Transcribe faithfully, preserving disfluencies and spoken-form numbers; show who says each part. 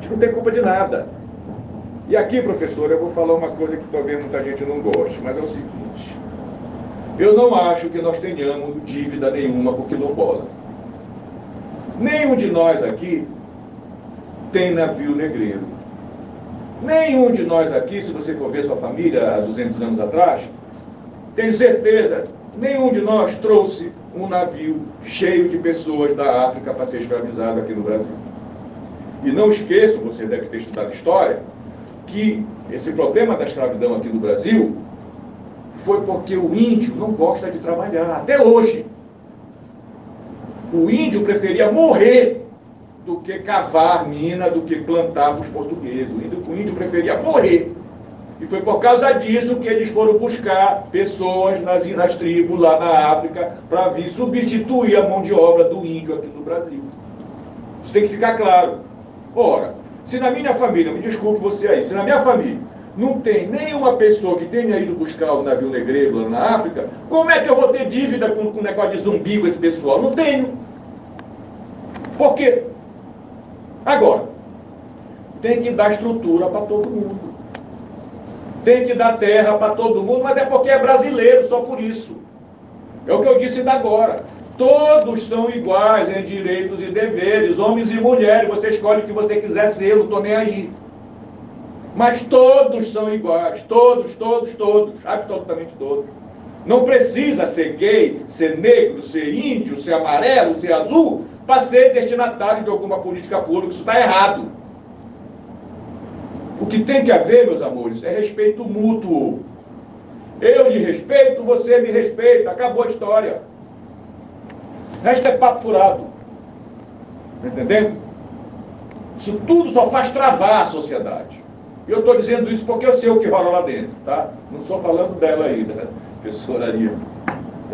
Speaker 1: gente não tem culpa de nada. E aqui, professor, eu vou falar uma coisa que talvez muita gente não goste, mas é o seguinte. Eu não acho que nós tenhamos dívida nenhuma com o quilombola. Nenhum de nós aqui tem navio negreiro. Nenhum de nós aqui, se você for ver sua família há duzentos anos atrás, tenho certeza, nenhum de nós trouxe um navio cheio de pessoas da África para ser escravizado aqui no Brasil. E não esqueçam, você deve ter estudado história, que esse problema da escravidão aqui no Brasil foi porque o índio não gosta de trabalhar, até hoje. O índio preferia morrer do que cavar mina, do que plantar os portugueses. O índio, o índio preferia morrer. E foi por causa disso que eles foram buscar pessoas nas, nas tribos lá na África para vir substituir a mão de obra do índio aqui no Brasil. Isso tem que ficar claro. Ora, se na minha família, me desculpe você aí, se na minha família não tem nenhuma pessoa que tenha ido buscar o navio negreiro lá na África, como é que eu vou ter dívida com o negócio de zumbi com esse pessoal? Não tenho. Por quê? Agora, tem que dar estrutura para todo mundo. Tem que dar terra para todo mundo, mas é porque é brasileiro, só por isso. É o que eu disse ainda agora. Todos são iguais em direitos e deveres, homens e mulheres. Você escolhe o que você quiser ser, não estou nem aí. Mas todos são iguais, todos, todos, todos, absolutamente todos. Não precisa ser gay, ser negro, ser índio, ser amarelo, ser azul, para ser destinatário de alguma política pública. Isso está errado. O que tem que haver, meus amores, é respeito mútuo. Eu lhe respeito, você me respeita. Acabou a história. O resto é papo furado. Entendendo? Isso tudo só faz travar a sociedade. E eu estou dizendo isso porque eu sei o que rola lá dentro, tá? Não estou falando dela ainda, né? Professora Aria.